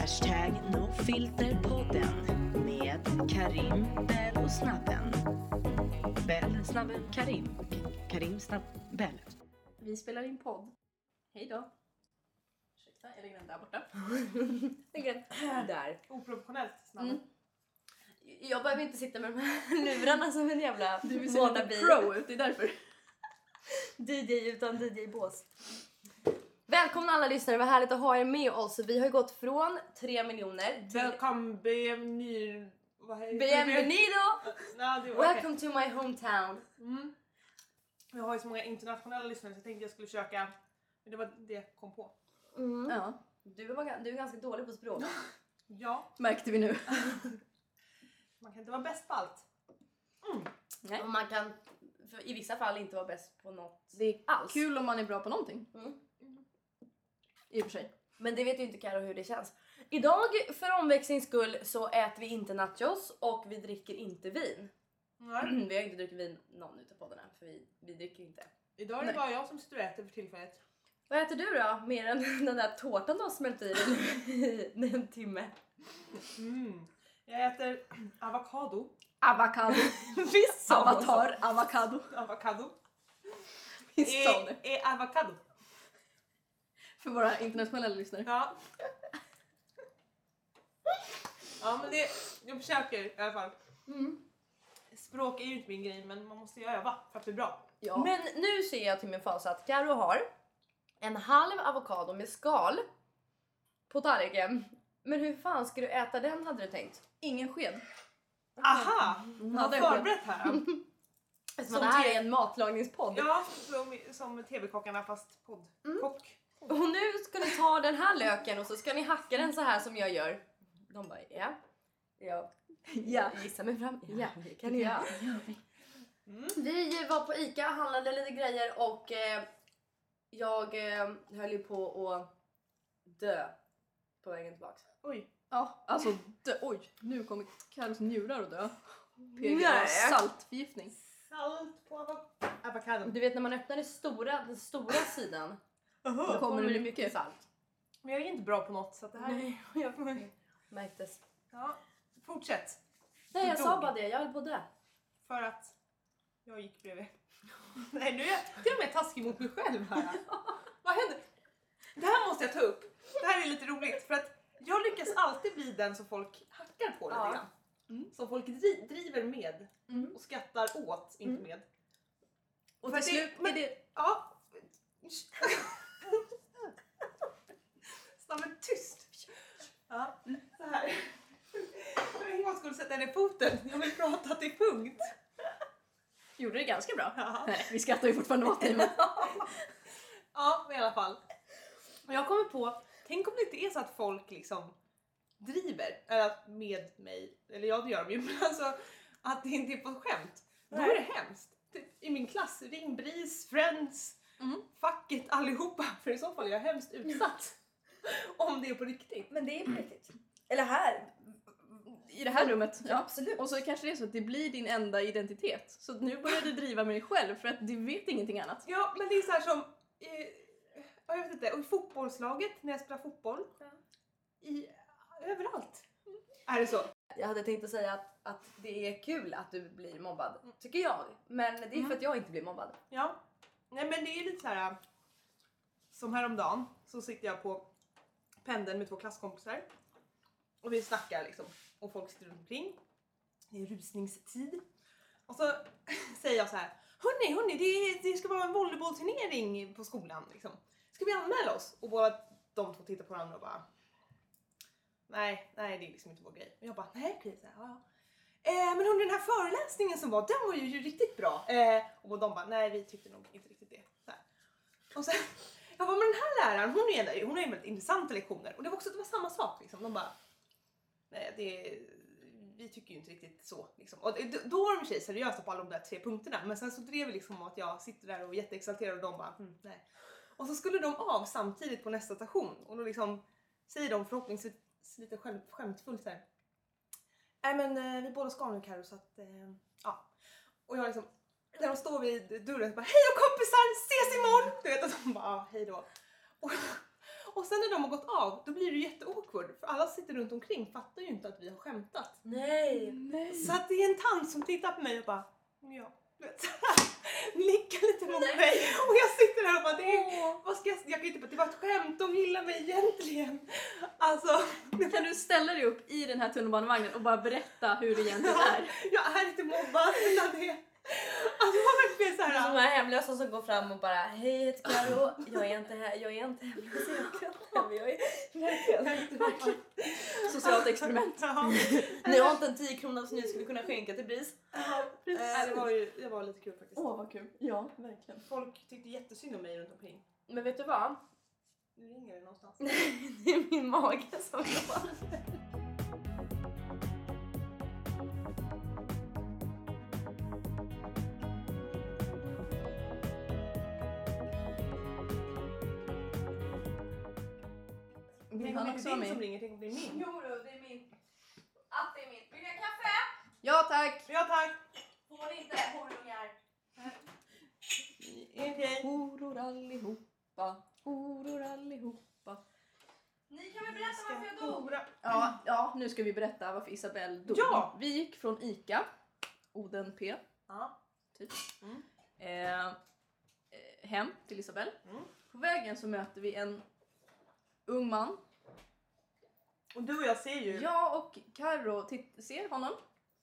Hashtag nofilterpodden med Karim, Bell och Snabben. Bell, Snabben, Karim. Karim, Bell. Vi spelar in podd. Hej då. Ursäkta, jag lägger den där borta. Lägger den där. Oproportionellt Snabben. Jag behöver inte sitta med de här lurarna som en jävla Du vill se lite pro ut, det är därför. DJ utan DJ-bås. Välkomna alla lyssnare, vad härligt att ha er med oss. Vi har gått från 3 miljoner till... Bienvenido. Welcome to my hometown. Vi har ju så många internationella lyssnare så jag tänkte jag skulle försöka. Men det var det jag kom på. Ja. Du är ganska dålig på språk. Ja. Märkte vi nu. Man kan inte vara bäst på allt. Nej. Och man kan i vissa fall inte vara bäst på något. Det är alls. kul om man är bra på någonting. I och för sig. Men det vet ju inte Karo hur det känns. Idag för omväxlings skull så äter vi inte nachos och vi dricker inte vin. Nej. Vi har inte druckit vin någon utav poddarna för vi dricker inte. Idag är det bara jag som sitter och äter för tillfället. Vad äter du då? Mer än den där tårtan du har smält i dig en timme. Jag äter avokado. Avokado. Visst sa Avatar. Avokado. Avokado. Visst sa det. Är avokado. För våra internationella lyssnare. Ja. Ja men jag försöker i alla fall. Språk är ju inte min grej men man måste ju öva för att bli bra. Ja. Men nu ser jag till min fas att Karo har en halv avokado med skal på tallriken. Men hur fan ska du äta den hade du tänkt? Ingen sked. Aha! Jag har det är förberett här. Eftersom det här är en matlagningspodd. Ja, som TV-kockarna fast podd. Kock. Och nu ska ni ta den här löken och så ska ni hacka den så här som jag gör. De bara, ja. Jag gissar mig fram. Ja, det kan ni göra. Vi var på Ica, handlade lite grejer och jag höll ju på att dö på vägen tillbaka. Oj. Ja, alltså oj. Nu kommer Karos njurar att dö. PG Nej. saltförgiftning. Salt på avokado. Du vet när man öppnar den stora sidan Då kommer det mycket salt. Men jag är inte bra på något så att det här... Nej, jag märktes. Ja, fortsätt. Nej, jag Du sa dog. bara det. Jag höll på att dö. För att jag gick bredvid. Nej, nu är jag till och med taskig mot mig själv här. Vad händer? Det här måste jag ta upp. Det här är lite roligt för att jag lyckas alltid bli den som folk hackar på lite Ja. grann. Som folk driver med och skrattar åt, inte med. Och För till slut är det... Ja. Snabbt tyst. Ja, så här. Jag skulle sätta ner foten. Jag vill prata till punkt. Gjorde det ganska bra. Ja. Nej, vi skrattar ju fortfarande åt dig. Men... Ja, i alla fall. Och jag kommer på, tänk om det inte är så att folk liksom driver med mig. Eller ja, det gör de ju. Men alltså att det inte är på skämt. Då är det hemskt. I min klass, ring BRIS, Friends, facket, allihopa. För i så fall är jag hemskt utsatt. Om det är på riktigt. Men det är på riktigt. Eller här. I det här rummet. Ja, absolut. Och så kanske det är så att det blir din enda identitet. Så nu börjar du driva med dig själv för att du vet ingenting annat. Ja, men det är så här som... jag vet inte, och i fotbollslaget när jag spelar fotboll. Överallt. Är det så? Jag hade tänkt att säga att det är kul att du blir mobbad, tycker jag. Men det är för att jag inte blir mobbad. Ja. Nej men det är lite så här. Som häromdagen så sitter jag på pendeln med 2 klasskompisar. Och vi snackar liksom. Och folk sitter runt omkring. Det är rusningstid. Och så säger jag så här. Hörni, det ska vara en volleybollturnering på skolan liksom. Ska vi anmäla oss? Och båda de 2 tittar på varandra och bara... Nej, det är liksom inte vår grej. Och jag bara, nej okej, så här, ja. Men hörni, den här föreläsningen som var, den var ju riktigt bra. Och de bara, nej vi tyckte nog inte riktigt det. Så här. Och sen, jag bara, men den här läraren, hon har ju väldigt intressanta lektioner. Och det var samma sak liksom. De bara, nej vi tycker ju inte riktigt så liksom. Och då var de i sig seriösa på alla de där 3 punkterna. Men sen så drev vi liksom att jag sitter där och är jätteexalterad och de bara, nej. Och så skulle de av samtidigt på nästa station. Och då liksom säger de förhoppningsvis lite skämtfullt så här. Nej men vi båda ska nu Karo så att ja. Och jag liksom när de står vid dörren så bara hej då kompisar, ses imorgon. Du vet att de bara hej då. Och sen när de har gått av, då blir det jätteawkward. För alla sitter runt omkring, fattar ju inte att vi har skämtat. Nej. Så att det är en tant som tittar på mig och bara, ja, nickar lite mot mig. Och jag sitter där och bara, jag kan inte bara, det var ett skämt, de gillar mig egentligen. Alltså. Kan du ställa dig upp i den här tunnelbanevagnen och bara berätta hur det egentligen är? Jag är inte mobbad, utan det. Alltså det var verkligen så Det är som här. de här hemlösa som går fram och bara, hej, jag heter Karo, jag är inte hemlös, jag är verkligen. Socialt experiment. Ja. Ni har inte en 10 kronor som ni skulle kunna skänka till BRIS. Det var lite kul faktiskt. Åh, vad kul. Ja, verkligen. Folk tyckte jättesynd om mig runt omkring. Men vet du vad? Nu ringer det någonstans. Det är min mage som jobbar. Vill han också vara Som med? ringer, tänk om det är min. Jo, det är min. Att det är min. Vill ni ha kaffe? Ja, tack! Ja tack. Får inte, horungar. Okej. Horor allihopa, horor allihopa. Ni kan väl berätta varför jag dog? Ja, nu ska vi berätta varför Isabelle dog. Ja! Vi gick från ICA, Oden P, Ja. typ, Mm. hem till Isabelle. Mm. På vägen så möter vi en ung man. Och du och jag ser ju. Jag och Karo ser honom.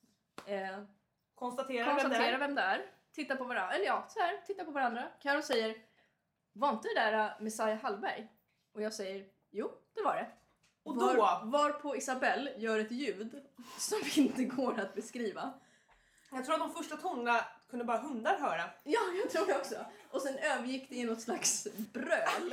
Konstaterar Vem det är. Tittar på varandra. Eller ja, så här, tittar på varandra. Karo säger, var inte det där Messiah Hallberg? Och jag säger, jo, det var det. Och då? Varpå Isabelle gör ett ljud som inte går att beskriva. Jag tror att de första tonerna kunde bara hundar höra. Ja, jag tror det också. Och sen övergick det i något slags bröl.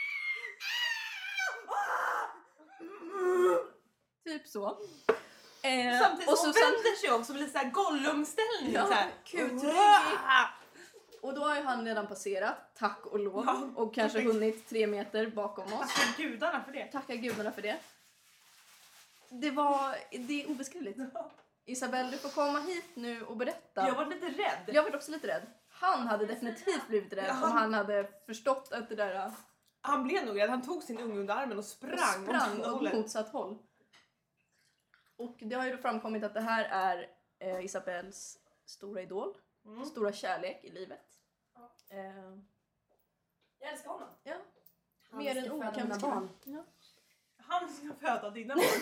Typ så. Samtidigt och som så hon vänder sig om som lite såhär Gollum-ställning. Ja, så här. kutryggig. Och då har ju han redan passerat, tack och lov. Ja, och kanske perfekt. hunnit 3 meter bakom oss. Tack gudarna för det. Tacka gudarna för det. Det är obeskrivligt. Isabelle, du får komma hit nu och berätta. Jag var lite rädd. Jag var också lite rädd. Han hade definitivt blivit rädd om han hade förstått att det där Han blev nog rädd. Han tog sin unge under armen och sprang åt åt hållet. motsatt håll. Och det har ju då framkommit att det här är Isabelles stora idol. Mm. Stora kärlek i livet. Ja. Eh, Jag älskar honom. ja. Han Mer ska än ord föda kan mina beskriva. barn. Ja. Han ska föda dina barn.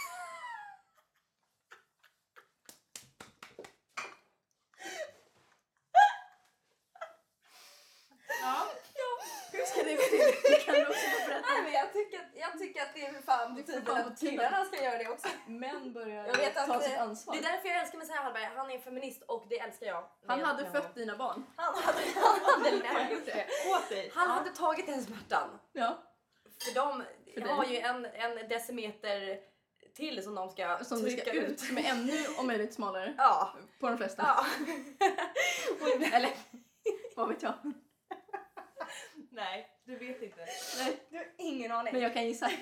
Ja. Hur ska det gå till? Det kan du också få berätta. Nej, men jag tycker att det är fan på tiden att killarna ska göra det också. Män börjar Jag vet att ta sitt ansvar. det är därför jag älskar Messiah Hallberg. Han är feminist och det älskar jag. Han hade fött dina barn. Han hade det. Åt dig. Han hade tagit den smärtan. Ja. För de För dig. har ju en decimeter till som de ska Som du ska trycka ut. Som är ännu om möjligt smalare. Ja. På de flesta. Ja. Eller vad vet jag. Nej, du vet inte. Nej. Du har ingen aning. Men jag kan gissa.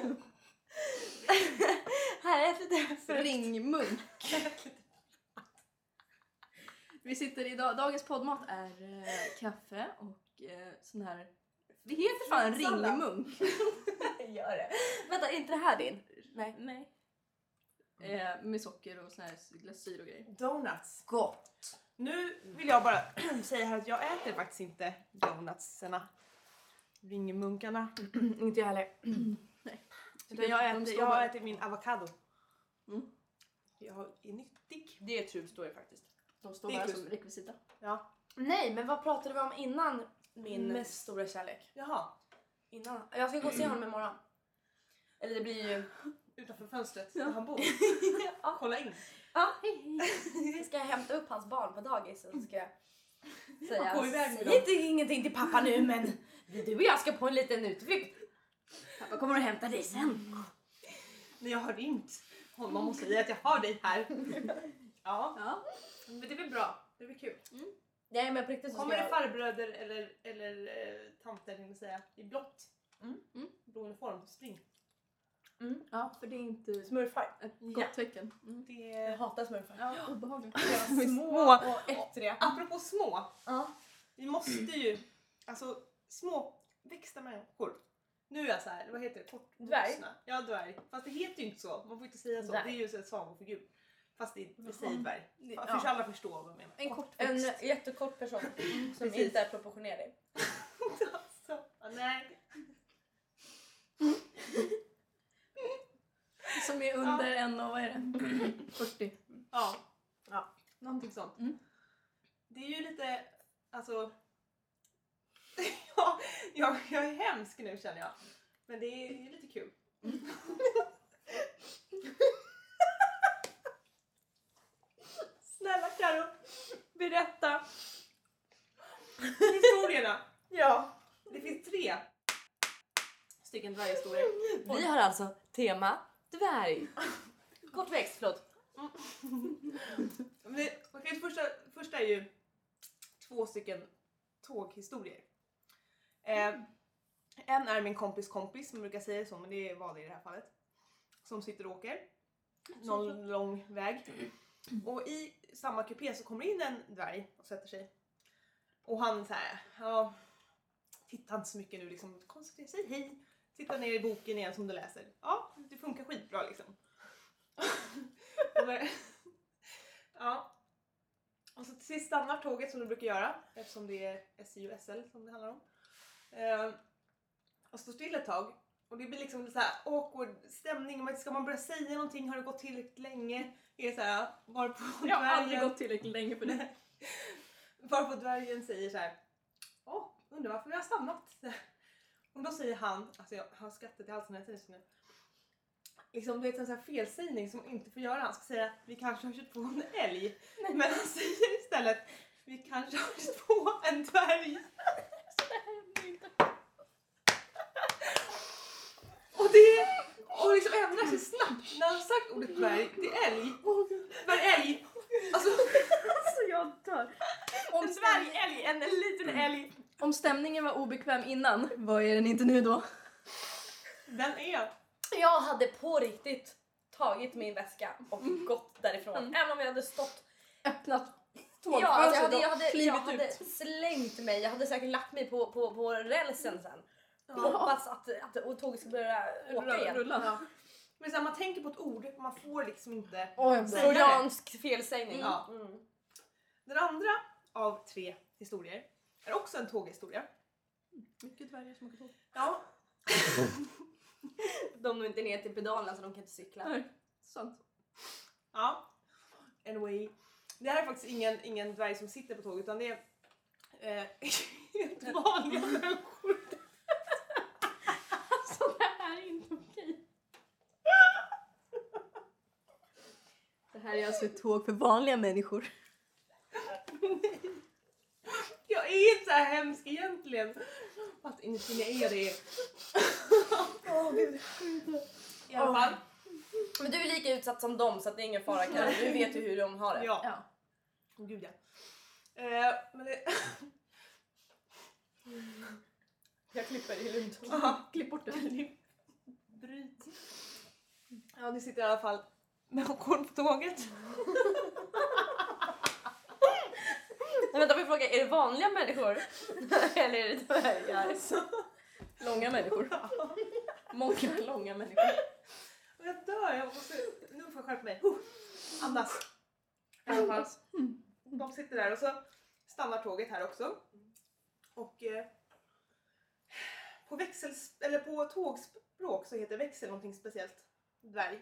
Här är ett Ringmunk. Vi sitter idag. Dagens poddmat är kaffe och sån här. Det heter fan Fruktsalad. ringmunk. Gör det. Vänta, är inte det här din? Nej. Nej. Med socker och sån här glasyr och grejer. Donuts. Gott. Nu vill jag bara säga här att jag äter faktiskt inte donutsarna. Ringmunkarna. Inte jag heller. Nej. Utan jag äter min avokado. Mm. Jag är nyttig. Det är true story faktiskt. De står Det är bara plus. som rekvisita. Ja. Nej, men vad pratade vi om innan min Mest- stora kärlek? Jaha. Innan. Jag ska gå och se honom imorgon. Eller det blir ju... Utanför fönstret Ja. där han bor. Ja. Kolla in. Ja, hej hej. Så ska jag hämta upp hans barn på dagis och så ska jag säga, Gå iväg med säg dem. inte ingenting till pappa nu, men du och jag ska på en liten utflykt. Pappa kommer att hämta dig sen. När jag har ringt honom och säger att jag har dig här. Ja. Ja. Men det blir bra. Det blir kul. Nej, men på riktigt så Kommer ska det jag... farbröder eller tanter vill säga i blått? Mm. Blå uniform. Spring. Ja, för det är inte Smurfar. ett gott tecken. Mm. Jag Det hatar smurfar. Ja, obehagligt. små. Och ettriga. Apropå små. Ja. Vi måste ju, alltså små växta människor Nu är jag så här, vad heter det? Dvärg? Ja, dvärg. Fast det heter ju inte så. Man får inte säga så. Dvärg. Det är ju en sagofigur. Fast vi säger dvärg. Ja. För alla förstår vad jag menar. En kort En växt. jättekort person som Precis. inte är proportionerlig. Alltså, nej. Som är under en och vad är det? 40. Ja. Någonting sånt. Mm. Det är ju lite, alltså... ja, jag är hemsk nu känner jag. Men det är ju lite kul. Snälla Karo, berätta historierna. Ja. Det finns 3 stycken dvärghistorier. Vi har alltså tema dvärg. Kort växt, förlåt. Första är ju 2 stycken tåghistorier. En är min kompis, man brukar säga så, men det var det i det här fallet. Som sitter och åker någon lång väg. Och i samma kupé så kommer in en dvärg och sätter sig. Och han så här, ja, tittar inte så mycket nu liksom, koncentrerar sig, hej. Titta ner i boken igen som du läser. Ja, det funkar skitbra liksom. Ja. Och så till sist stannar tåget som du brukar göra. Eftersom det är SJ och SL som det handlar om. Och står still ett tag. Och det blir liksom så här awkward stämning. Ska man börja säga någonting? Har det gått tillräckligt länge? Är det så här, Jag har aldrig gått tillräckligt länge för det. Varpå dvärgen säger så här. Undrar varför vi har stannat. Och då säger han, alltså jag har skrattat i halsen här tiden. Liksom det är en sån här felsägning som man inte får göra. Han ska säga vi kanske har kört på en älg. Men han säger istället vi kanske har kört på en dvärg. Och liksom ändrar sig snabbt när han har sagt ordet dvärg till älg. Dvärgälg. Alltså jag dör. en dvärgälg, en liten älg. Om stämningen var obekväm innan, vad är den inte nu då? Den är... Jag hade på riktigt tagit min väska och gått därifrån. Även om jag hade stått... Öppnat Ja, alltså tågfönstret jag och hade klivit ut. slängt mig. Jag hade säkert lagt mig på rälsen sen. Hoppas att och tåget ska börja åka igen. Rulla. Ja. Men så här, man tänker på ett ord, man får liksom inte... Freudiansk felsägning. Ja. Den andra av 3 historier är också en tåghistoria. Mycket dvärgar som åker tåg. Ja. De når inte ner till pedalerna så de kan inte cykla. Nej, sant. Ja. Anyway. Det här är faktiskt ingen dvärg som sitter på tåget utan det är helt vanliga människor. Så det här är inte okej. Det här är alltså ett tåg för vanliga människor. Jag är inte så här hemsk egentligen. Fast innerst inne är det. I alla fall. Men du är lika utsatt som dem så att det är ingen fara. Karin. Du vet ju hur de har det. Ja. Åh gud ja. Men det... Jag klipper det lugnt. Klipp bort det. Bryt. Ja, det sitter i alla fall människor på tåget. Men vänta, vi frågar, är det vanliga människor? Eller är det dvärgar? Långa människor. Många långa människor. Och jag dör, nu får jag skärpa mig. Andas. I alla fall. De sitter där och så stannar tåget här också. Och på tågspråk så heter växel någonting speciellt. Dvärg.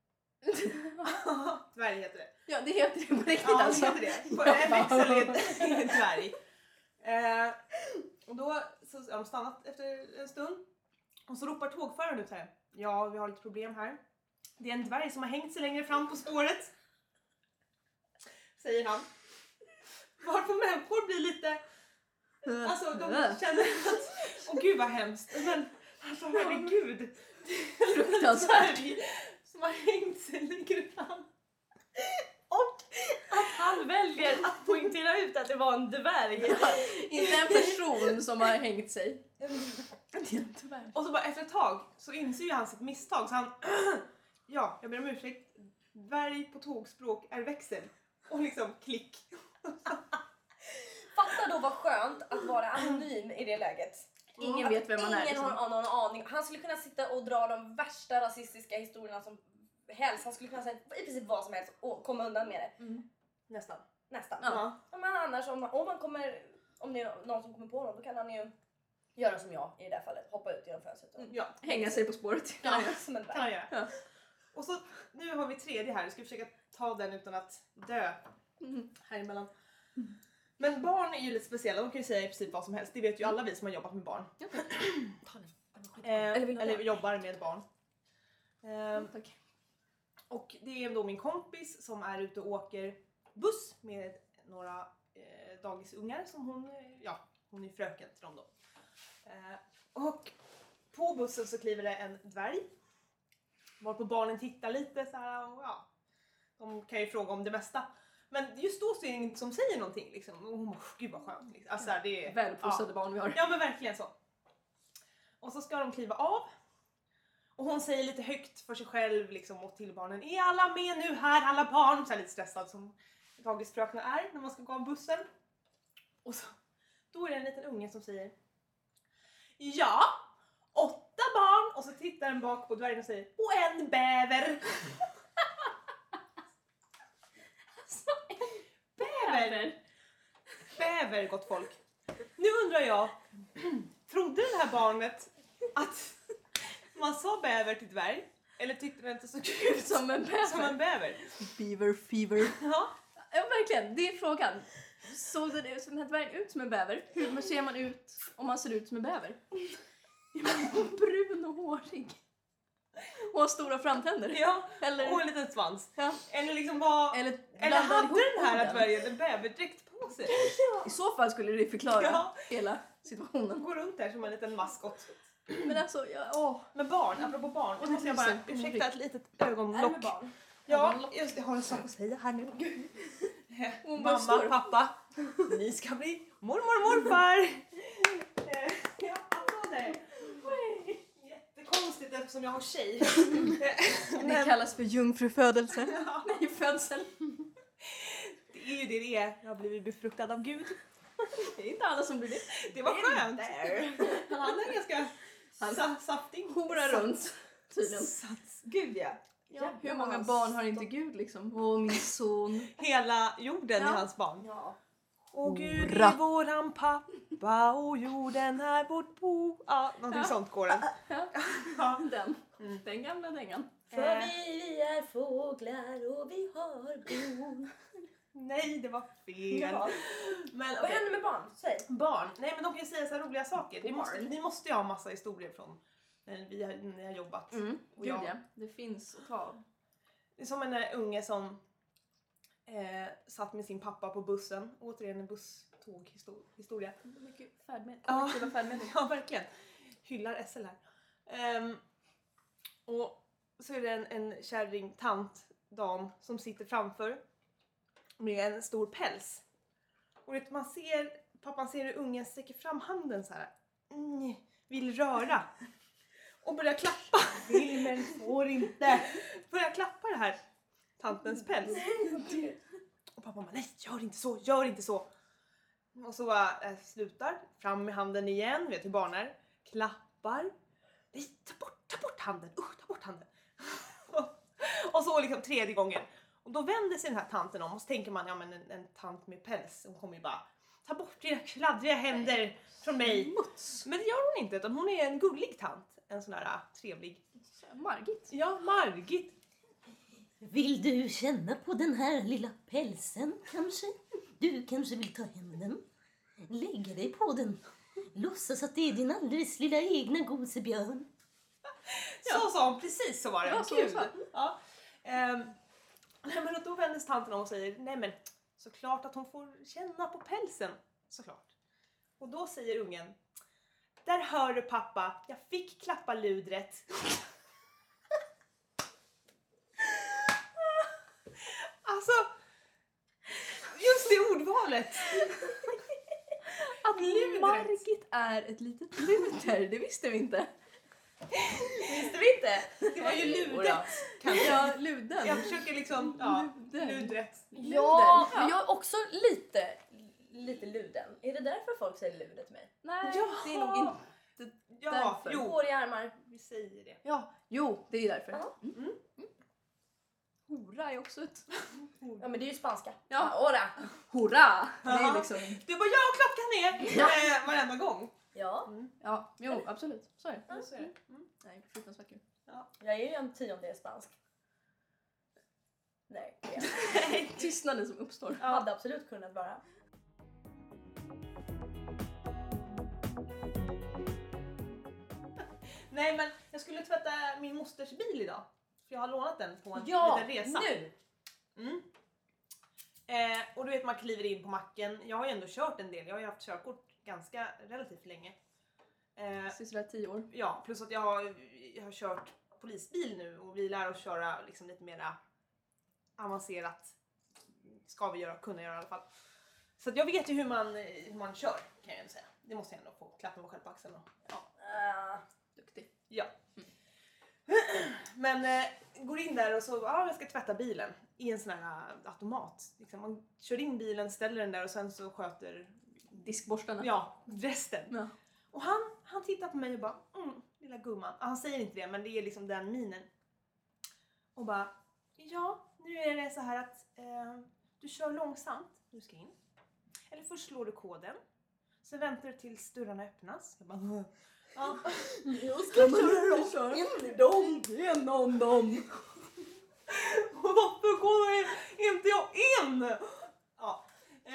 Dvärg heter det. Ja, det heter det på riktigt Ja, alltså. det heter det. Växel är en dvärg. Och då så har de stannat efter en stund. Och så ropar tågföraren ut här. Ja, vi har lite problem här. Det är en dvärg som har hängt sig längre fram på spåret. Säger han. Varför människor blir lite... Alltså de känner att... Åh gud vad hemskt. Men alltså herregud. Fruktansvärt. Som har hängt sig längre fram. Och att han väljer att poängtera ut att det var en dvärg. Inte en person som har hängt sig. Och så bara efter ett tag så inser ju han sitt misstag. Så han... ja, jag ber om ursäkt. Dvärg på tågspråk är växel. Och liksom klick. Fatta då vad skönt att vara anonym i det läget. Ingen vet vem man är. Ingen har någon aning. Han skulle kunna sitta och dra de värsta rasistiska historierna som helst. Han skulle kunna säga i princip vad som helst och komma undan med det. Nästan. Ja. Men annars om det är någon som kommer på någon, då kan han ju göra som jag i det där fallet. Hoppa ut genom fönstret. Ja. Hänga sig på spåret. Ja, som en Kan han göra. Ja. Och så nu har vi tredje här. Vi ska försöka ta den utan att dö här emellan. Men barn är ju lite speciella. De kan ju säga i princip vad som helst. Det vet ju alla vi som har jobbat med barn. Eller jobbar med barn. Tack. Och det är då min kompis som är ute och åker buss med några dagisungar som hon är fröken till dem då. Och på bussen så kliver det en dvärg. Varpå barnen tittar lite så här och de kan ju fråga om det mesta. Men just då så är det ingen som säger någonting liksom. Och hon bara, gud vad skönt. Liksom. Alltså, det är Väluppfostrade barn vi har. Ja men verkligen så. Och så ska de kliva av. Och hon säger lite högt för sig själv liksom, och till barnen. Är alla med nu här, alla barn? Så här lite stressad som dagisfröknar är när man ska gå av bussen. Och så, då är det en liten unge som säger: ja, 8 barn. Och så tittar den bak på dvärgen och säger: och en bäver. Bäver, gott folk. Nu undrar jag, trodde det här barnet att man sa bäver till dvärg? Eller tyckte den inte så kul Som en bäver. som en bäver? Beaver fever. Ja. Ja, verkligen. Det är frågan. Såg den här dvärgen ut som en bäver? Hur ser man ut om man ser ut som en bäver? Brun och hårig. Och har stora framtänder. Ja, Eller, och en liten svans. ja. Eller liksom var... Eller Eller hade blandar ihop den här orden. dvärgen en bäverdräkt på sig? I så fall skulle det förklara Ja. hela situationen. De går runt där som en liten maskot. Men alltså, Men barn, apropå barn. Och måste jag bara ursäkta ett litet Är det ögonlock. med barn? Ja, just det. Jag har en sak att säga här nu. Mamma, bussar. pappa, ni ska bli mormor och morfar. Ja, applåder. Jättekonstigt eftersom jag har tjej. Det kallas för jungfrufödelse. Ja, I födseln. det är ju det är. Jag har blivit befruktad av Gud. Det är inte alla som blir det. Det var skönt. Han är ganska saftig. Hora runt, tydligen. Gud ja. Ja, hur många barn har inte Gud liksom? Åh, min son. Hela jorden Ja. är hans barn. Ja. Och Gud Hurra. är våran pappa och jorden är vårt bo. Ja, någonting sånt går den. Ja. Den gamla dängan. För vi är fåglar och vi har bon. Nej, det var fel. Ja. Men Vad okej. händer med barn? Säg. Barn. Nej, men de kan ju säga så här roliga saker. Barn. Ni måste ju ha massa historier från när ni har jobbat. Mm. Och Gud jag- ja, det finns att ta av. Det är som en unge som satt med sin pappa på bussen. Återigen en busståghistoria. Mycket färdmedel. Ja. Kollektiva färdmedel. Ja, verkligen. Hyllar SL här. Och så är det en kärring, tant, dam som sitter framför med en stor päls. Och vet, pappan ser hur ungen sträcker fram handen så här. Vill röra. Och börjar klappa. Vill men får inte. Börjar klappa det här tantens päls. Och pappan bara, nej, gör inte så. Och så slutar, fram med handen igen, vet hur barn är. Klappar. Nej, ta bort handen. Ta bort handen. Och så liksom 3:e gången. Och då vänder sig den här tanten om och så tänker man, ja men en tant med päls, hon kommer ju bara, ta bort dina kladdriga händer från mig. Men det gör hon inte, utan hon är en gullig tant. En sån där trevlig. Margit. Ja, Margit. Vill du känna på den här lilla pälsen kanske? Du kanske vill ta hem den? Lägga dig på den. Låtsas att det är din alldeles lilla egna gosebjörn. Så sa hon, precis så var det. Ja, så Gud. sa Ja. Men då vänder tanten om och säger, nej men såklart att hon får känna på pälsen. Såklart. Och då säger ungen, där hör du pappa, jag fick klappa ludret. Alltså, just det ordvalet. Att Ludret. Margit är ett litet luder, det visste vi inte. Visste vi inte? Det var ju Jodå. ludet. Ja, luden. Jag försöker liksom, ja, Luder. ludret. Ja, Ja. men jag är också lite luden. Är det därför folk säger ludet till mig? Nej, Jaha. det är nog inte. Ja, därför. jo. Hår i armar. Vi säger det. Ja, jo, det är därför. Ja. Hora är också ett... Ja, men det är ju spanska. Ja. Ora. Hurra! Det är Ja. liksom... Du bara, ja, klockan är varenda gång. Ja. Ja, jo, absolut. Så är det. Ja, så är det. Nej, fruktansvärt kul. Jag är ju en 10:e spansk. Nej, det är jag. Tystnaden som uppstår. Hade absolut kunnat vara. Nej, men jag skulle tvätta min mosters bil idag. För jag har lånat den på en Ja, liten resa. nu! Mm. Och du vet, man kliver in på macken. Jag har ju ändå kört en del. Jag har ju haft körkort ganska relativt länge. Sådär 10 år. Ja, plus att jag har kört polisbil nu och vi lär oss köra liksom lite mera avancerat. Ska vi kunna göra i alla fall. Så att jag vet ju hur man kör, kan jag ändå säga. Det måste jag ändå få klappa mig själv på axeln. Duktig. Ja. Men går in där och så, jag ska tvätta bilen i en sån här automat. Liksom, man kör in bilen, ställer den där och sen så sköter Diskborstarna. resten. Ja. Och han tittar på mig och bara, lilla gumman. Han säger inte det, men det är liksom den minen. Och bara, ja, nu är det så här att du kör långsamt, du ska in. Eller först slår du koden. Sen väntar du tills dörrarna öppnas. Jag bara, ja. Jag ska köra rakt in i dem, genom dem. Och varför går inte jag in? Ja.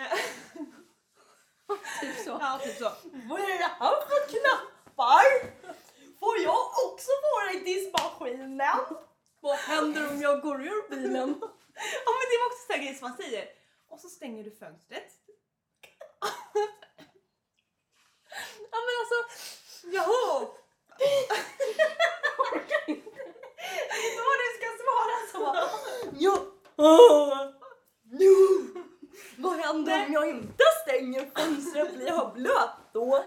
Typ så. Ja, typ så. Vad är det här för knappar? Får jag också vara i diskmaskinen? Vad händer om jag går ur bilen? Ja, men det var också så här grejer som man säger. Och så stänger du fönstret. Ja, men alltså, jaha. Inte vad du ska svara så. Ja. Vad händer om jag inte stänger fönstret? Blir jag blöt då?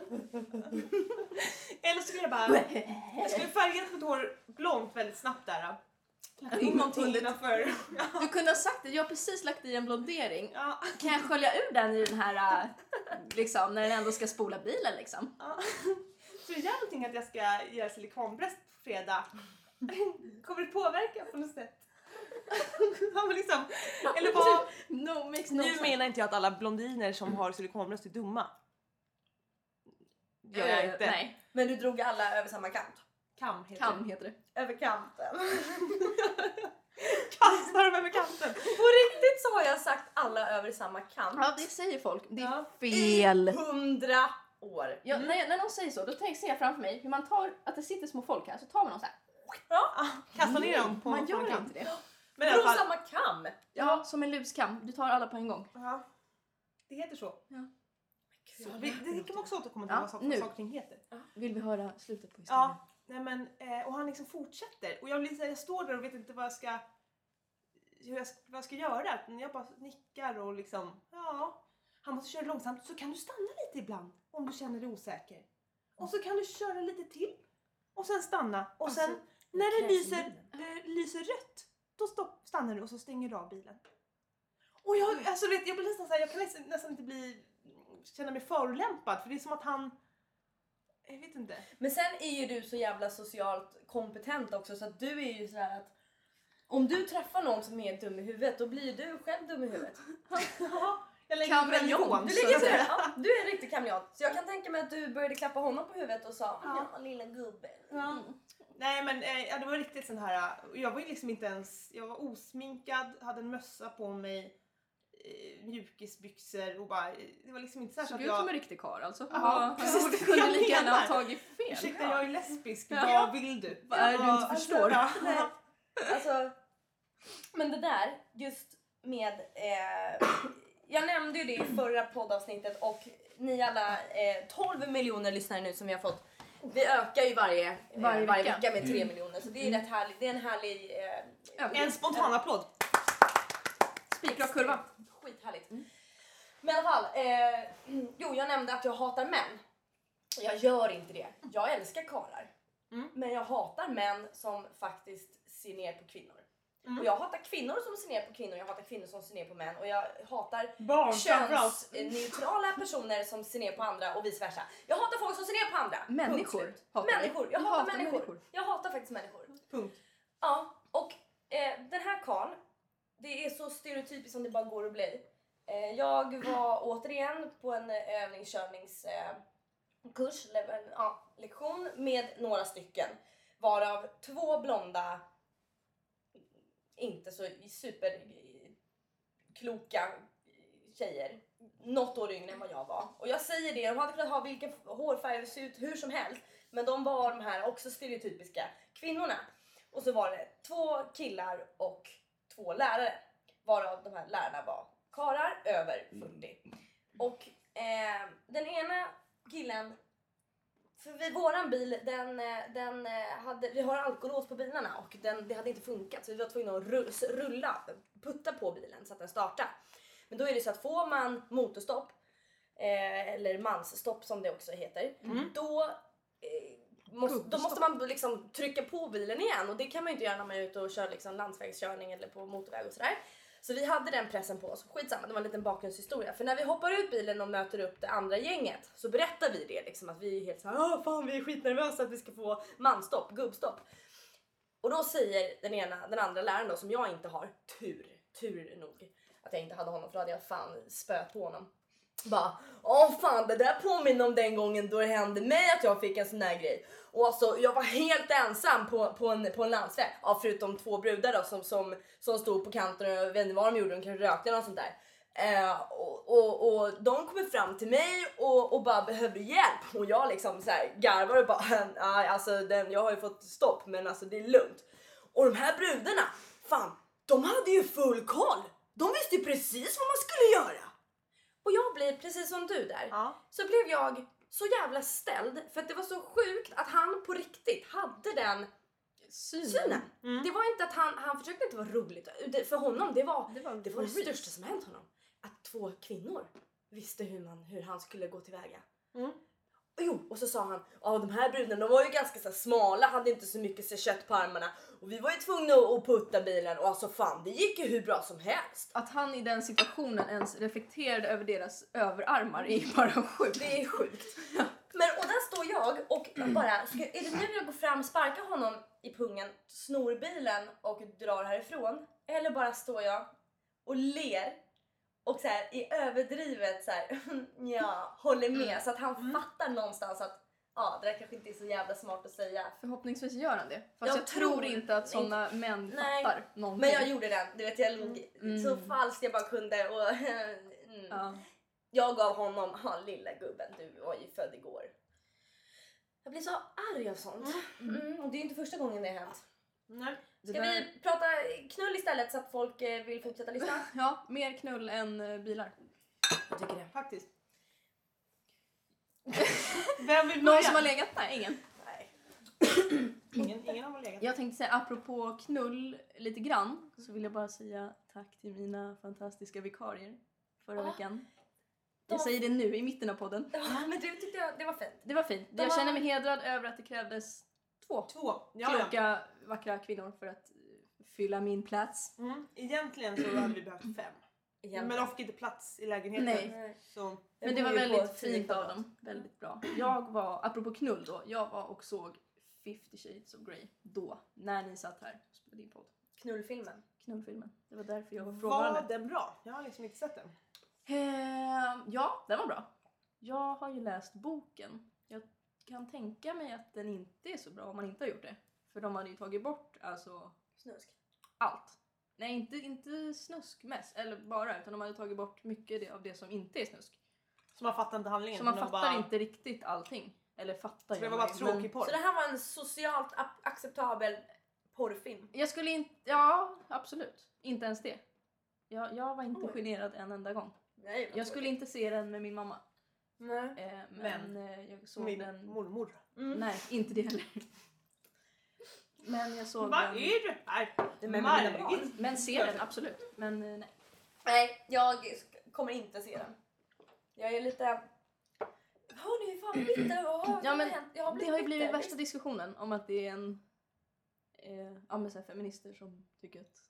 Eller så skulle jag skulle färga mitt hår blont väldigt snabbt där. In någonting innanför. Du kunde ha sagt det, jag har precis lagt i en blondering. Ja. Kan jag skölja ur den i den här, liksom, när den ändå ska spola bilen liksom? Ja. Så det är någonting att jag ska göra silikonbröst på fredag. Kommer det påverka på något sätt? Ja, men liksom, eller vad? No, makes no Nu sense. menar inte jag att alla blondiner som har silikonbröst är dumma. Gör jag inte. Nej, Men du drog alla över samma kant. Kam heter kam heter det. Över kanten. Kastar dem över kanten. På riktigt så har jag sagt alla över samma kant. Ja, det säger folk. Det är Ja. fel. 100 år. Ja, när någon säger så, då ser jag framför mig hur man tar, att det sitter små folk här, så tar man dem så här. Kastar ner dem på Man på en gör kant. inte det. Men i alla Från fall, samma kam. Ja, som en luskam. Du tar alla på en gång. ja, det heter så. Ja. Så det kan man också återkomma till Ja, vad saker nu. och ting heter. Vill vi höra slutet på historien? Ja, nej men, och han liksom fortsätter. Och jag står där och vet inte vad jag ska göra. Jag bara nickar och liksom, han måste köra långsamt. Så kan du stanna lite ibland om du känner dig osäker. Och så kan du köra lite till. Och sen stanna. Och sen när det lyser rött, då stannar du och så stänger du av bilen. Och jag blir nästan så här, jag kan nästan inte känna mig förolämpad. För det är som att han, jag vet inte. Men sen är ju du så jävla socialt kompetent också, så att du är ju så här att om du träffar någon som är dum i huvudet, då blir ju du själv dum i huvudet. Jag lägger på den nivån. Du så ligger att säga. där. Ja, du är en riktig kameleont. Så jag kan tänka mig att du började klappa honom på huvudet och sa ja, lilla gubben. Ja. Nej, men det var riktigt sån här. Jag var ju liksom inte ens, jag var osminkad, hade en mössa på mig, mjukisbyxor och bara, det var liksom inte så här så Såg att ut som en jag, riktig karl alltså. Ja, precis, Du det kunde jag lika gärna ha menar. tagit fel. ursäkta, jag är lesbisk, Ja. vad vill du? Vad är det du inte förstår? Nej, alltså, men det där just med jag nämnde ju det i förra poddavsnittet och ni alla 12 miljoner lyssnare nu som vi har fått. Vi ökar ju varje vecka med 3 miljoner, så det är rätt härligt. Det är en härlig En spontan applåd. Spikrak kurva. skithärligt. Men i alla fall, jag nämnde att jag hatar män. Jag gör inte det. Jag älskar karlar. Men jag hatar män som faktiskt ser ner på kvinnor. Och jag hatar kvinnor som ser ner på kvinnor, jag hatar kvinnor som ser ner på män. Och jag hatar Barn, könsneutrala personer som ser ner på andra och vice versa. Jag hatar folk som ser ner på andra. Människor. Människor. Jag hatar människor. Jag hatar faktiskt människor. Punkt. Ja, och den här karln, det är så stereotypiskt som det bara går att bli. Jag var återigen på en övningskörningskurs, lektion med några stycken. Varav 2 blonda, inte så superkloka tjejer. Något år yngre än vad jag var. Och jag säger det, de hade kunnat ha vilken hårfärg det ser ut hur som helst. Men de var de här också stereotypiska kvinnorna. Och så var det 2 killar och 2 lärare. Varav de här lärarna var karlar över 40. Och den ena killen, för våran bil, vi har alkolås på bilarna och det hade inte funkat. Så vi var tvungna att putta på bilen så att den startade. Men då är det så att får man motorstopp, eller mansstopp som det också heter, då måste man liksom trycka på bilen igen. Och det kan man ju inte göra när man är ute och kör liksom landsvägskörning eller på motorväg och sådär. Så vi hade den pressen på oss. Skitsamma, det var en liten bakgrundshistoria. För när vi hoppar ut bilen och möter upp det andra gänget så berättar vi det liksom, att vi är helt såhär, fan vi är skitnervösa att vi ska få manstopp, gubbstopp. Och då säger den andra läraren då, som jag inte har, tur nog att jag inte hade honom, för då hade jag fan spöt på honom. Bara, fan det där påminner om den gången då det hände mig att jag fick en sån här grej. Och alltså, jag var helt ensam på en landsväg. Ja, förutom 2 brudar då som stod på kanten och jag vet inte vad de gjorde, de kanske rökte eller något sånt där. Och de kommer fram till mig och bara behöver hjälp. Och jag liksom så här garvar och bara, alltså jag har ju fått stopp men alltså det är lugnt. Och de här brudarna, fan, de hade ju full koll. De visste ju precis vad man skulle göra. Och jag blir precis som du där. Ja. Så blev jag så jävla ställd. För att det var så sjukt att han på riktigt hade den synen. Det var inte att han försökte inte vara roligt. För honom, det var det största som hänt honom. Att 2 kvinnor visste hur han skulle gå tillväga. Och så sa han, de här brudarna, de var ju ganska så smala, hade inte så mycket så kött på armarna. Och vi var ju tvungna att putta bilen och alltså fan, det gick ju hur bra som helst. Att han i den situationen ens reflekterade över deras överarmar är ju bara sjukt. Det är sjukt. Och där står jag och bara, är det nu jag går fram, sparkar honom i pungen, snor bilen och drar härifrån? Eller bara står jag och ler och så här, i överdrivet så här, håller med så att han fattar någonstans att det där kanske inte är så jävla smart att säga. Förhoppningsvis gör han det. Fast jag tror inte att sådana män fattar någonting. Men jag gjorde den. Du vet, jag låg så falskt jag bara kunde. Och jag gav honom, lilla gubben, du var ju född igår. Jag blir så arg av sånt. Och det är inte första gången det har hänt. Nej. Ska vi prata knull istället så att folk vill fortsätta lyssna? Ja, mer knull än bilar. Jag tycker det. Faktiskt. Vem vill börja? Någon som har legat? Nej, ingen. Nej. Ingen har legat. Jag tänkte säga, apropå knull lite grann, så vill jag bara säga tack till mina fantastiska vikarier förra veckan. Jag säger det nu i mitten av podden. Men du tyckte det var fint. Det var fint. Jag känner mig hedrad över att det krävdes 2 kloka, vackra kvinnor för att fylla min plats. Egentligen så hade vi behövt 5. Men de fick inte plats i lägenheten. Nej. Så. Men det var väldigt fint av dem. Väldigt bra. Jag var, apropå knull då, jag var och såg 50 Shades of Grey då, när ni satt här och spelade in podd. Knullfilmen. Det var därför jag var frågande. Var den bra? Jag har liksom inte sett den. Ja, den var bra. Jag har ju läst boken. Jag kan tänka mig att den inte är så bra om man inte har gjort det. För de hade ju tagit bort alltså snusk. Allt. Nej, inte snusk mest, eller bara, utan de hade tagit bort mycket av det som inte är snusk. Så man fattar inte handlingen? Så man fattar inte riktigt allting. Eller fattar så det var bara tråkig porr? Så det här var en socialt acceptabel porrfilm? Jag skulle inte, ja absolut. Inte ens det. Jag var inte generad en enda gång. Nej, jag skulle inte se den med min mamma. Nej. Men jag såg min den... mormor. Nej, inte det heller. Men jag såg vad den... Vad är det här? Det med mina barn. Men se den, absolut. Men nej. Nej, jag kommer inte se den. Jag är lite... Hör ni, fan bitter. Ja, men det har ju blivit värsta diskussionen om att det är en... så här feminister som tycker att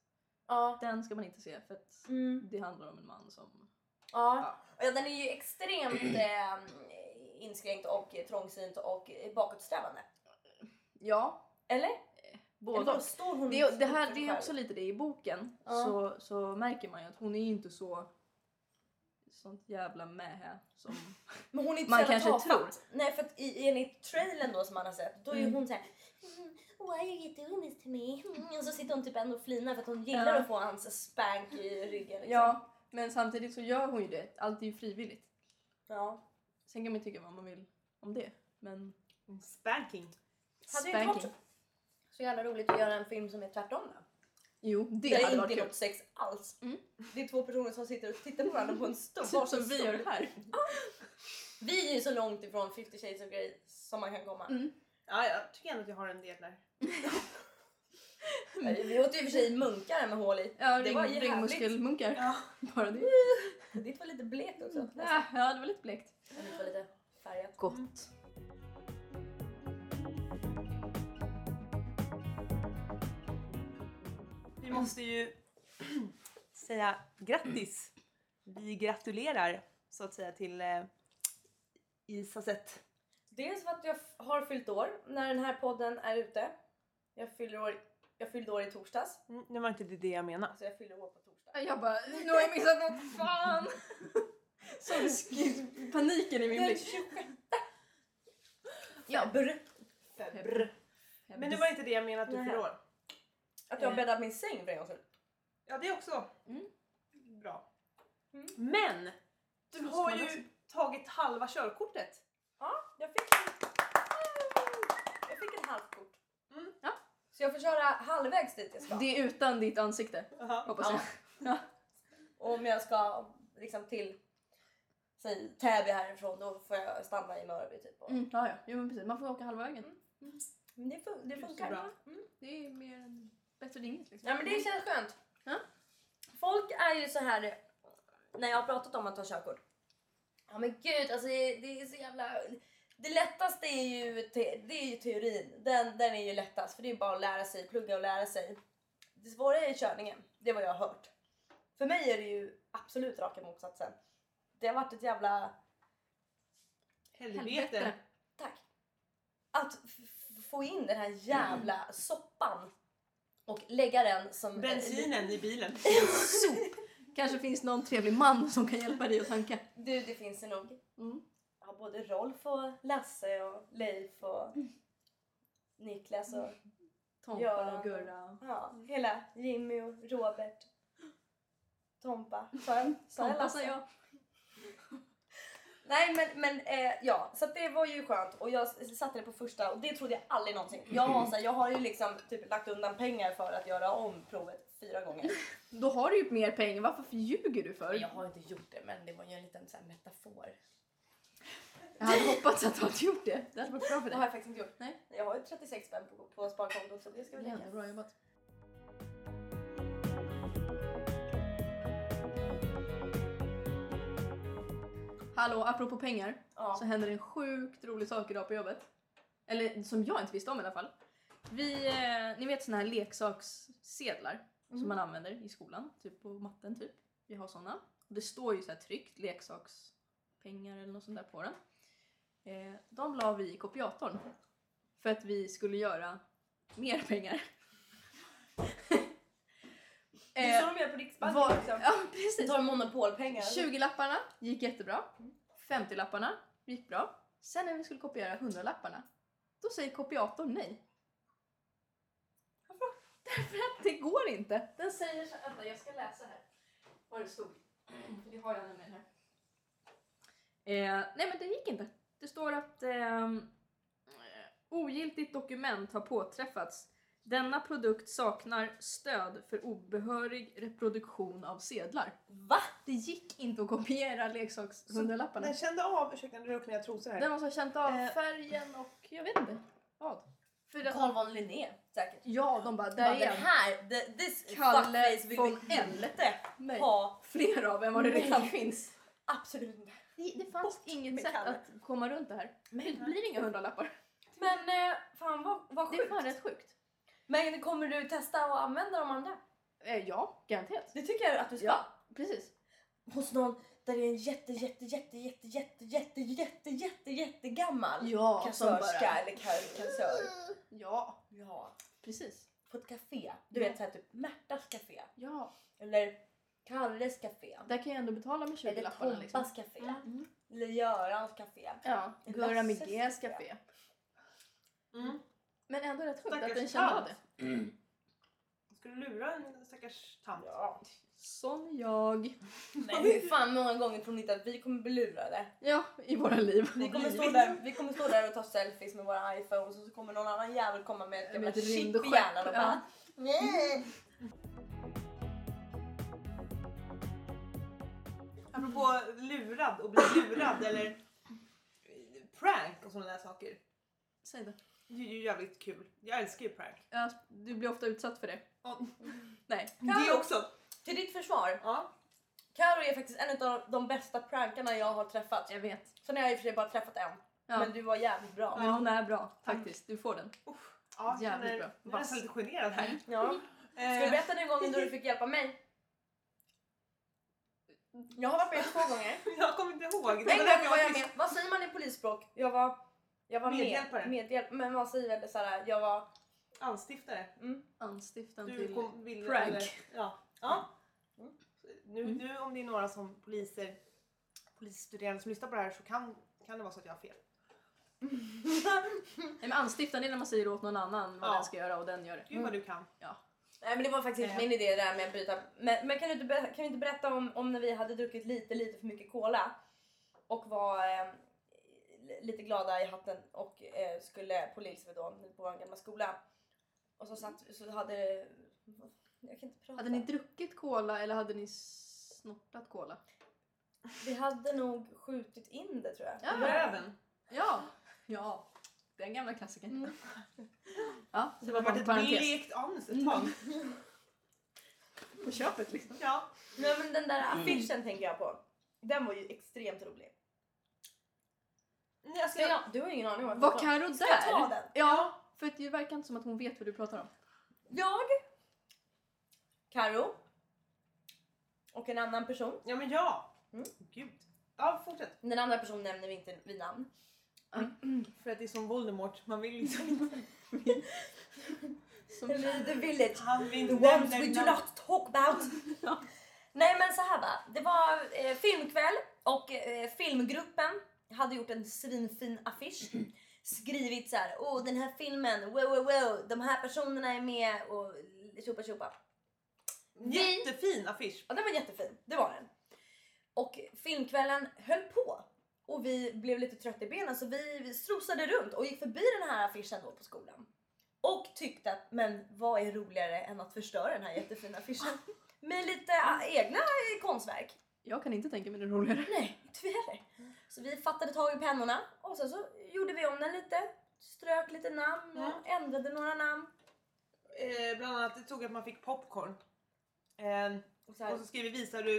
Ja. Den ska man inte se för att Mm. det handlar om en man som... Ja. Ja, den är ju extremt inskränkt och trångsynt och bakåtsträvande. Ja, Eller? både Eller och. står hon Det är själv? också lite det i boken. Ja. Så märker man ju att hon är ju inte sånt jävla mähä som... Men hon är inte Man så jävla kanske tafatt. tror. Nej, för att enligt trailern då som man har sett, då är ju hon såhär why are you doing this to me? Och så sitter hon typ ändå och flinar för att hon gillar att få hans spank i ryggen. Liksom. Ja, men samtidigt så gör hon ju det. Allt är ju frivilligt. Ja. Sen kan man ju tycka vad man vill om det. Men Spanking. Hade det inte varit så jävla roligt att göra en film som är tvärtom då? Jo, det Där hade är varit inte kul. något sex alls. Mm. Det är två personer som sitter och tittar på varandra på en stor Typ som vi gör här. Vi är ju så långt ifrån 50 Shades of Grey som man kan komma. Mm. Ja, jag tycker ändå att jag har en del där. Vi åt ju i och för sig munkar med hål i. Ja, Det var ju härligt. ringmuskelmunkar. Ja. Bara det. Ditt var lite blekt också. Ja, det var lite blekt. Ditt var lite färgat. Gott. Vi måste ju säga grattis. Vi gratulerar så att säga till Isaset. Dels för att jag har fyllt år när den här podden är ute. Jag fyllde år i torsdags. Det var inte det jag menade. Alltså jag fyller år på torsdag. Jag bara, nu har jag missat något, fan! Så paniken i min Den blick. 26. Ja. Febr. Men det var inte det jag menade att du Nej. fyller år. Att jag har bäddat min säng för en gång sedan. Ja, det är också Mm. bra. Mm. Men du Så ska har man ju också. tagit halva körkortet. Ja, jag fick ett halvt kort. Mm. Ja. Så jag får köra halvvägs dit jag ska. Det är utan ditt ansikte, hoppas jag. Ja. Och om jag ska liksom till säg Täby härifrån, då får jag stanna i Mörby typ. Och... Ja, jo, men precis. Man får åka halva vägen. Men det funkar. bra. Det är mer än bättre än inget liksom. Ja, men det känns skönt. Ja. Folk är ju så här när jag har pratat om att ta körkort. Ja men gud, alltså det är så jävla... Det lättaste är ju, teorin. Den är ju lättast, för det är bara att lära sig, plugga och lära sig. Det svåra är körningen, det är vad jag har hört. För mig är det ju absolut raka motsatsen. Det har varit ett jävla... Helvete. Tack. Att få in den här jävla soppan och lägga den som... Bensinen i bilen. Kanske finns någon trevlig man som kan hjälpa dig att tanka. Du, det finns det nog. Mm. Ja, både Rolf och Lasse och Leif och Niklas och Tompa och Gurra. ja, hela Jimmy och Robert. Tompa. Sa jag Tompa Lasse? sa jag. Nej men ja, så att det var ju skönt och jag satte det på första och det trodde jag aldrig någonsin. Jag har ju liksom typ lagt undan pengar för att göra om provet 4 gånger. Då har du ju mer pengar. Varför ljuger du för? Jag har inte gjort det, men det var ju en liten så här metafor. Jag hade hoppats att du hade gjort det. Det hade varit bra för Det har dig. jag faktiskt inte gjort. Nej. Jag har ju 36 spänn på sparkontot så det ska vi lägga. Jävla bra jobbat. Hallå, apropå pengar. Ja. Så händer en sjukt rolig sak idag på jobbet. Eller som jag inte visste om i alla fall. Ni vet såna här leksakssedlar som man använder i skolan. Typ på matten typ. Vi har såna. Och det står ju så här tryckt leksakspengar eller något sånt där på den. De la vi i kopiatorn. För att vi skulle göra mer pengar. Det är så de gör på Riksbanken också. Ja, precis. De tar monopolpengar. 20-lapparna gick jättebra. 50-lapparna gick bra. Sen när vi skulle kopiera 100-lapparna, då säger kopiatorn nej. Varför? Därför att det går inte. Den säger så här, vänta jag ska läsa här. Vad det stod. Det har jag nämligen här. Nej men det gick inte. Det står att ogiltigt dokument har påträffats. Denna produkt saknar stöd för obehörig reproduktion av sedlar. Va? Det gick inte att kopiera leksakshundralapparna. Den kände av, ursäkta nu rök mina trosor här. Den måste ha känt av färgen och jag vet inte vad. För att, Carl von Linné säkert. ja, de bara, Bara, där den är han. här, this Kalle fuckface vill von vi inte Nej. ha. Fler av än vad det redan finns. Absolut inte. Det fanns inget med sätt Kalle. att komma runt det här. Det blir inga 100-lappar. Men fan vad Det är sjukt. fan rätt sjukt. Men kommer du testa att använda de andra? Ja, garanterat. Det tycker jag att du ska. Ja, precis. Hos någon där det är en jättegammal kassörska eller kassör. Ja, Ja. precis. På ett café. Du vet såhär typ Märtas café. Ja. Eller Kalles café. Där kan jag ändå betala med 20 Eller lapparna liksom. Tompas café. Eller Görans café. Ja, Gurra Lasses Miguels café. café. Mm. Men ändå rätt sjukt att Stackars den kände av tant. det. Ska du lura en stackars tant? Ja. Som jag. Men hur fan många gånger tror ni inte att vi kommer bli lurade? Ja, i våra liv. Vi kommer stå där och ta selfies med våra iPhones och så kommer någon annan jävel komma med ett jävla Med ett chip i rymdskepp, hjärnan och ja. bara nej. Apropå lurad och bli lurad eller prank och sådana där saker. Säg det. Det är ju jävligt kul. Jag älskar ju prank. Ja, du blir ofta utsatt för det. Ja. Nej. Det också. Till ditt försvar. Ja. Karo är faktiskt en av de bästa prankarna jag har träffat. Jag vet. Sen har jag i och för sig bara träffat en. Ja. Men du var jävligt bra. Men hon är bra faktiskt. Du får den. Ja, Jävligt bra. Jag är nästan lite generad här. Ja. Ska du berätta den gången då du fick hjälpa mig? Jag har varit med 2 gånger. Jag kommer inte ihåg. En gång var jag med. Vad säger man i polisspråk? Jag var Medhjälpare. Men vad säger väl såhär? Jag var... Anstiftare. Anstiftan Du till vill prank. eller- Ja. Ja. Nu om det är några som polisstuderande som lyssnar på det här så kan det vara så att jag har fel. Nej, men anstiftan är när man säger åt någon annan vad Ja. den ska göra och den gör det. Gud vad du kan. Nej men det var faktiskt inte min idé det där med att byta. Men kan du inte berätta om när vi hade druckit lite för mycket cola och var lite glada i hatten och skulle på Lillsved då på vår gamla skola. Och så hade jag kan inte prata. Hade ni druckit cola eller hade ni snortat cola? Vi hade nog skjutit in det tror jag. Ja. Röven. Ja. Den gamla klassikern. Ja, Det var bara ett blekt anus ett tag. på köpet liksom. Ja. Nej men den där affischen tänker jag på. Den var ju extremt rolig. Nej, jag Du har ingen aning om Var Karo Ska jag ta där? den? Ja, för det verkar inte som att hon vet vad du pratar om. Jag, Karo och en annan person. Ja men ja. Mm. Gud. Ja, fortsätt. Den andra personen nämner vi inte vid namn. För att det är som Voldemort. Man vill liksom inte. Som... The village. Han vill The inte ones we do not talk about. Ja. Nej men så här va. Det var filmkväll och filmgruppen hade gjort en svinfin affisch. Skrivit så här: åh den här filmen, wow, de här personerna är med och tjopa. Jättefin affisch. Ja den var jättefin, det var den. Och filmkvällen höll på. Och vi blev lite trötta i benen så vi strosade runt och gick förbi den här affischen då på skolan. Och tyckte att, men vad är roligare än att förstöra den här jättefina affischen med lite egna konstverk? Jag kan inte tänka mig det roligare. Nej, inte vi heller. Så vi fattade tag i pennorna och sen så gjorde vi om den lite. Strök lite namn och ändrade några namn. Bland annat det tog att man fick popcorn. Och så här, Och så skrev vi visar du ...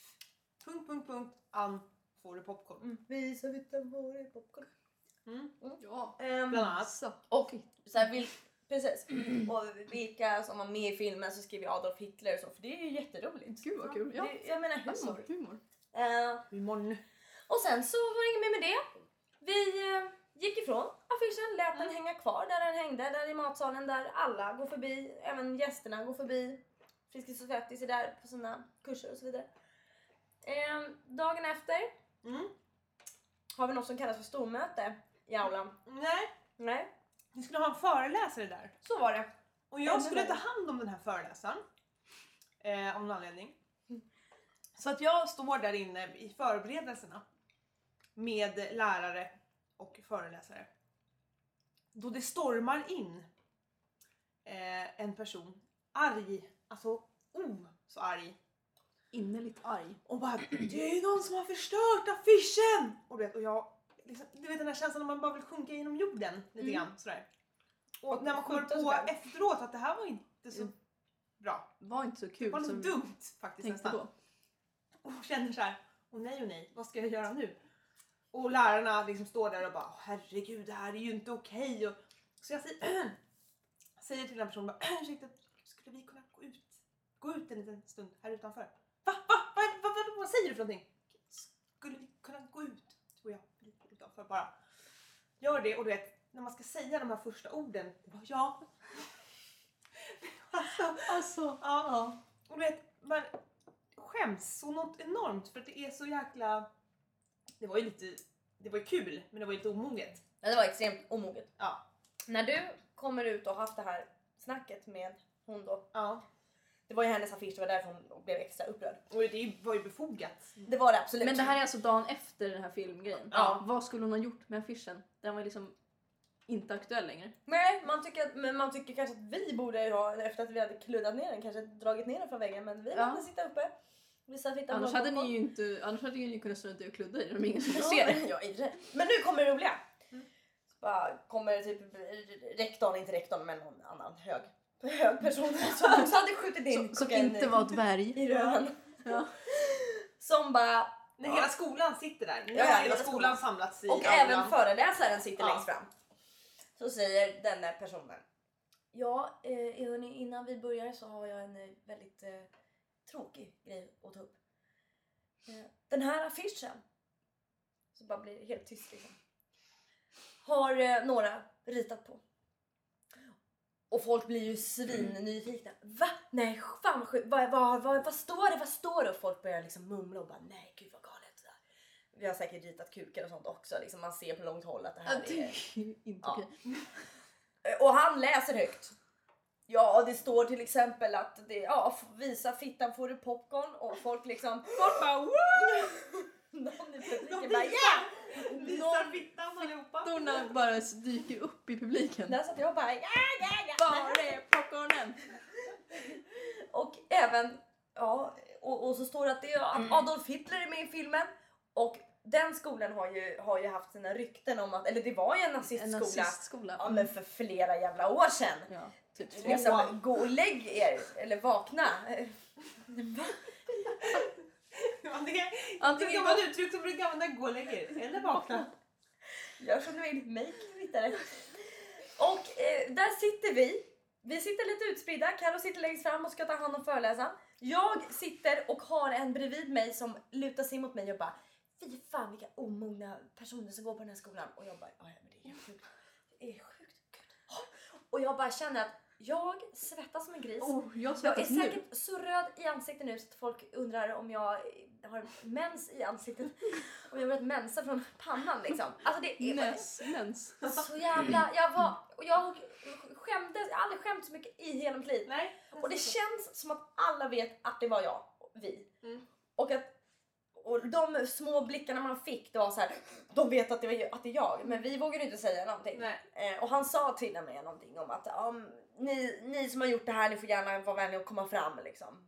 Ann får du popcorn. visa vita får i popcorn. Ja. Bland annat. Så. Och så här, precis. Och vilka som var med i filmen så skrev vi Adolf Hitler och så. För det är ju jätteroligt. Gud vad kul. Ja. Jag menar humor. Alltså, humor. Humorn. Och sen så var det inget mer med det. Vi gick ifrån affischen, lät den hänga kvar där den hängde. Där i matsalen där alla går förbi. Även gästerna går förbi. Friskis och Svettis är där på sina kurser och så vidare. Dagen efter har vi något som kallas för stormöte i aulan. Nej, Vi skulle ha en föreläsare där. så var det. Och jag skulle ta hand om den här föreläsaren. Av någon anledning. Så att jag står där inne i förberedelserna. Med lärare och föreläsare. Då det stormar in en person. Arg. Alltså så arg. Innerligt arg. Och bara, det är någon som har förstört affischen! Och jag, liksom, du vet den här känslan när man bara vill sjunka genom jorden lite grann sådär. Och när man kommer skjuta sig på själv. efteråt att det här var inte så bra. Var inte så Det kul var som något vi dumt faktiskt tänkte nästan. på. Och känner såhär, åh nej, vad ska jag göra nu? Och lärarna liksom står där och bara, herregud det här är ju inte okej. Och så jag säger till den personen, ursäkta, skulle vi kunna gå ut en liten stund här utanför. Vad säger du för någonting? Skulle vi kunna gå ut? Tror jag, lite utanför bara. Gör det, och du vet, när man ska säga de här första orden. Ja. Alltså. Ja. Och du vet, man skäms så något enormt för att det är så jäkla... Det var ju kul, men det var ju lite omoget. Ja, det var extremt omoget. Ja. När du kommer ut och haft det här snacket med hon då. Ja. Det var ju hennes affisch, det var därför hon blev extra upprörd. Och det var ju befogat. Det var det absolut. Men det här är alltså dagen efter den här filmgrejen. Ja. Vad skulle hon ha gjort med affischen? Den var liksom inte aktuell längre. Nej, man tycker kanske att vi borde ha, efter att vi hade kluddat ner den, kanske dragit ner den från väggen. Men vi hade sitta uppe. Annars hade ni ju kunnat strunta i att kludda i den om ingen skulle se det. Ja, men nu kommer det roliga. Så bara kommer typ rektorn, inte rektorn men någon annan hög person som också hade skjutit in som inte var dvärg i röven. Ja. Som bara... När hela skolan sitter där. Nu Ja, har hela skolan samlats i och aulan. även föreläsaren sitter längst fram. Så säger denna personen: ja, hörni, innan vi börjar så har jag en väldigt tråkig grej att ta upp. Den här affischen, så bara blir det helt tyst liksom, har några ritat på. Och folk blir ju svinnyfikna. Va? Nej, fan vad sjukt. Vad står det? Vad står det? Och folk börjar liksom mumla och bara, nej gud vad galet. Vi har säkert ritat kukar och sånt också. Liksom man ser på långt håll att det här är... inte okej. Och han läser högt. Ja, det står till exempel att det, visa fittan får du popcorn. Och folk liksom... Folk bara, wow! Någon i publiken bara, ja! Visar fittan allihopa. Dorna bara dyker upp i publiken. Där satt jag bara, ja! Var är popcornen? Och även, och så står det att det är Adolf Hitler är med i filmen. Och den skolan har ju haft sina rykten om att, eller det var ju en nazistskola. Ja, men för flera jävla år sedan. Ja, typ liksom, gå och lägg er, eller vakna. Antingen kan man uttryck som brukar använda gå och lägg er, eller vakna. Gör som du vill, make vidare. Och där sitter vi. Vi sitter lite utspridda. Karo sitter längst fram och ska ta hand om föreläsaren. Jag sitter och har en bredvid mig som lutar sig mot mig och bara, fy fan vilka omogna personer som går på den här skolan. Och jag bara, ja men det är helt sjukt. Det är sjukt. Och jag bara känner att jag svettas som en gris. Jag är säkert så röd i ansiktet nu så att folk undrar om jag har mens i ansiktet. Och jag har börjat mensa från pannan liksom. Alltså det är mens. så jävla... Jag skämdes, jag har aldrig skämt så mycket i hela mitt liv. Nej, och det känns som att alla vet att det var vi. Och de små blickarna man fick, det var så här, de vet att det är jag, men vi vågade inte säga någonting. Och han sa till mig någonting om att ni som har gjort det här, ni får gärna vara vänliga och komma fram liksom.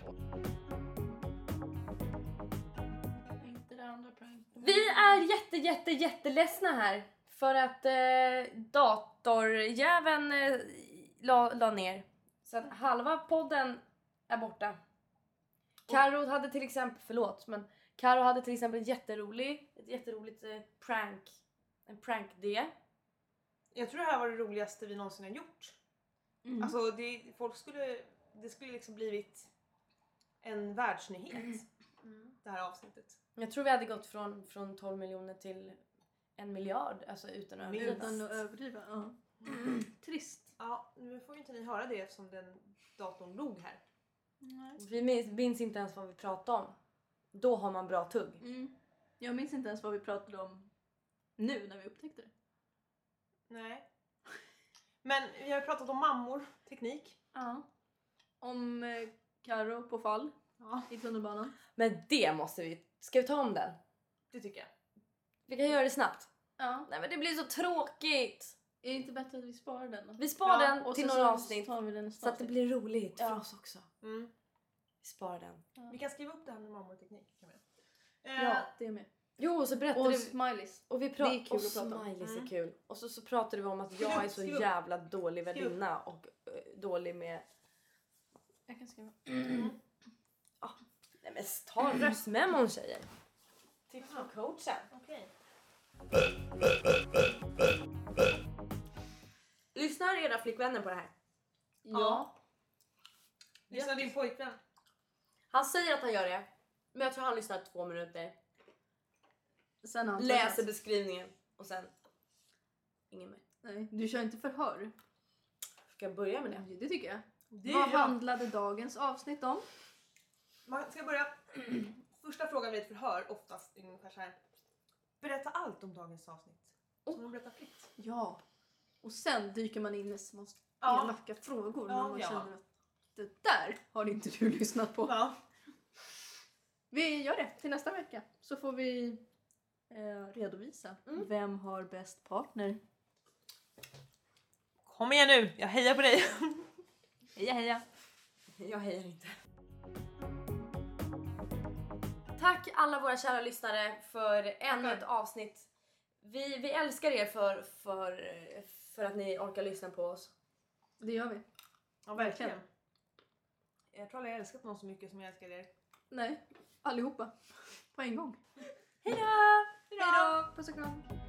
Vi är jätteledsna här för att datorjäveln la ner. Så att halva podden är borta. Karo hade till exempel, Karo hade till exempel ett jätteroligt en prank-idé. Jag tror det här var det roligaste vi någonsin har gjort. Alltså det skulle liksom blivit en världsnyhet. Det här avsnittet. Jag tror vi hade gått från 12 miljoner till 1 miljard, alltså utan att överdriva. Ja. Trist. Ja, nu får ju inte ni höra det eftersom den datorn låg här. Nej. Vi minns inte ens vad vi pratade om. Då har man bra tugg. Jag minns inte ens vad vi pratade om nu när vi upptäckte det. Nej. Men vi har pratat om mammor, teknik. Ja. Om Karo på fall i tunnelbanan. Men det måste vi... Ska vi ta om den? Det tycker jag. Vi kan göra det snabbt. Ja. Nej men det blir så tråkigt. Är det inte bättre att vi sparar den då? Vi sparar den och till så några avsnitt. tar vi den så att det blir roligt för oss också. Mm. Vi sparar den. Ja. Vi kan skriva upp det här med mammor och teknik. Kan vi? Ja, det är med. Jo, så berättade och vi... smileys. Och vi det är kul att prata om. Smileys är kul. Och så pratade vi om att jag är så jävla dålig värdinna och dålig med... Jag kan skriva. Nej men ta röstmemon tjejer. Tips från coachen. Okej. Lyssnar era flickvänner på det här? Ja. Lyssnar din pojkvän? Han säger att han gör det. Men jag tror han lyssnar 2 minuter. Sen har han Läser tröttnat. beskrivningen. Och sen... Ingen mer. Nej, du kör inte förhör. Ska jag börja med det? Det tycker jag. Det Vad är jag. handlade dagens avsnitt om? Man ska börja. Första frågan vid ett förhör oftast ungefär så här. Berätta allt om dagens avsnitt. Så man berättar fritt. Ja. Och sen dyker man in i små Ja. elaka frågor. Ja, när man ja. känner att det där har inte du lyssnat på. Ja. Vi gör det till nästa vecka. Så får vi redovisa. Vem har bäst partner? Kom igen nu, jag hejar på dig. Heja heja. Jag hejar inte. Tack alla våra kära lyssnare för ännu ett avsnitt. Vi älskar er för att ni orkar lyssna på oss. Det gör vi. Ja, verkligen. Jag tror aldrig jag älskat någon så mycket som jag älskar er. Nej, allihopa. På en gång. Hejdå! Hejdå! Puss och kram.